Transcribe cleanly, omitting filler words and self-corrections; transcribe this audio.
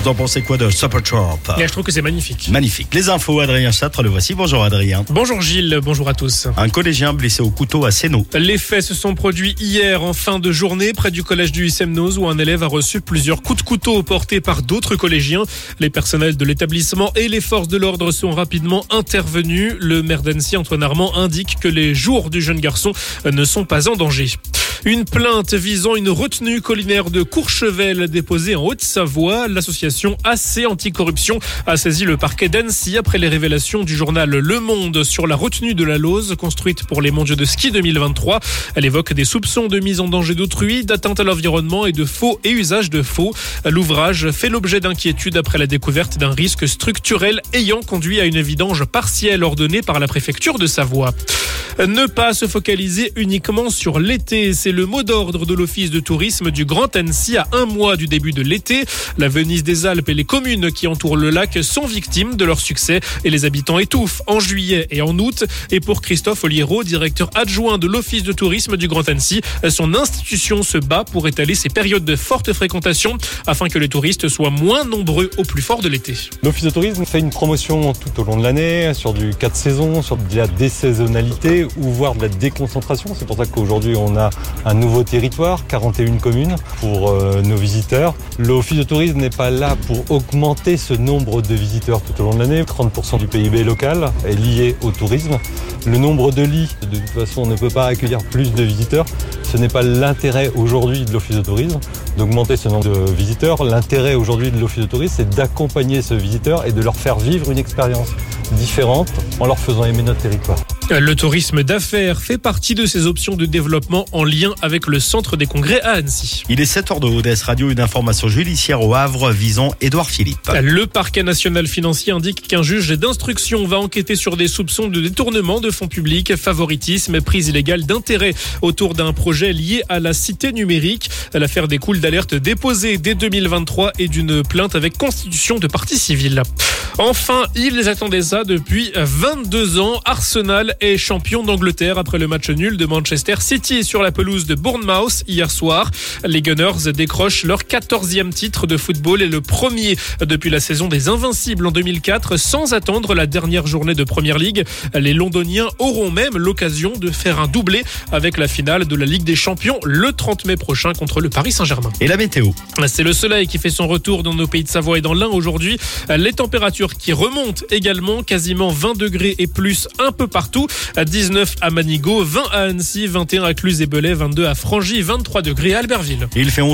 Vous en pensez quoi de Supertramp? Je trouve que c'est magnifique. Magnifique. Les infos, Adrien Châtre, le voici. Bonjour Adrien. Bonjour Gilles, bonjour à tous. Un collégien blessé au couteau à Sénaux. Les faits se sont produits hier en fin de journée près du collège du Semnoz où un élève a reçu plusieurs coups de couteau portés par d'autres collégiens. Les personnels de l'établissement et les forces de l'ordre sont rapidement intervenus. Le maire d'Annecy, Antoine Armand, indique que les jours du jeune garçon ne sont pas en danger. Une plainte visant une retenue collinaire de Courchevel déposée en Haute-Savoie. L'association AC Anticorruption a saisi le parquet d'Annecy après les révélations du journal Le Monde sur la retenue de la Lauze construite pour les mondiaux de ski 2023. Elle évoque des soupçons de mise en danger d'autrui, d'atteinte à l'environnement et de faux et usage de faux. L'ouvrage fait l'objet d'inquiétudes après la découverte d'un risque structurel ayant conduit à une vidange partielle ordonnée par la préfecture de Savoie. Ne pas se focaliser uniquement sur l'été, c'est le mot d'ordre de l'Office de tourisme du Grand Annecy à un mois du début de l'été. La Venise des Alpes et les communes qui entourent le lac sont victimes de leur succès et les habitants étouffent en juillet et en août. Et pour Christophe Oliero, directeur adjoint de l'Office de tourisme du Grand Annecy, son institution se bat pour étaler ces périodes de forte fréquentation afin que les touristes soient moins nombreux au plus fort de l'été. L'Office de tourisme fait une promotion tout au long de l'année sur du 4 saisons, sur de la désaisonnalité ou voire de la déconcentration. C'est pour ça qu'aujourd'hui on a un nouveau territoire, 41 communes pour nos visiteurs. L'Office de tourisme n'est pas là pour augmenter ce nombre de visiteurs tout au long de l'année. 30% du PIB local est lié au tourisme. Le nombre de lits, de toute façon, on ne peut pas accueillir plus de visiteurs. Ce n'est pas l'intérêt aujourd'hui de l'Office de tourisme d'augmenter ce nombre de visiteurs. L'intérêt aujourd'hui de l'Office de tourisme, c'est d'accompagner ce visiteur et de leur faire vivre une expérience différente en leur faisant aimer notre territoire. Le tourisme d'affaires fait partie de ces options de développement en lien avec le centre des congrès à Annecy. Il est 7h de ODS Radio, une information judiciaire au Havre visant Édouard Philippe. Le parquet national financier indique qu'un juge d'instruction va enquêter sur des soupçons de détournement de fonds publics, favoritisme, prise illégale d'intérêt autour d'un projet lié à la cité numérique. L'affaire découle d'alertes déposées dès 2023 et d'une plainte avec constitution de partie civile. Enfin, ils attendaient ça depuis 22 ans. Arsenal est champion d'Angleterre après le match nul de Manchester City sur la pelouse de Bournemouth hier soir. Les Gunners décrochent leur 14e titre de football et le premier depuis la saison des Invincibles en 2004 sans attendre la dernière journée de Premier League. Les Londoniens auront même l'occasion de faire un doublé avec la finale de la Ligue des Champions le 30 mai prochain contre le Paris Saint-Germain. Et la météo? C'est le soleil qui fait son retour dans nos pays de Savoie et dans l'Ain aujourd'hui. Les températures qui remontent également, quasiment 20 degrés et plus un peu partout. 19 à Manigot, 20 à Annecy, 21 à Cluse et Belay, 22 à Frangy, 23 degrés à Albertville. Il fait